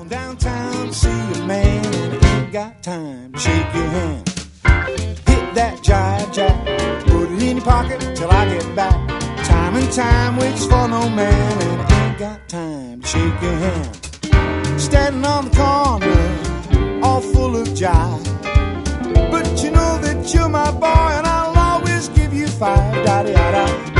on downtown to see a man and ain't got time to shake your hand. Hit that jive jack, put it in your pocket till I get back. Time and time waits for no man and ain't got time to shake your hand. Standing on the corner, all full of jive, but you know that you're my boy and I'll always give you five. Da-da-da-da.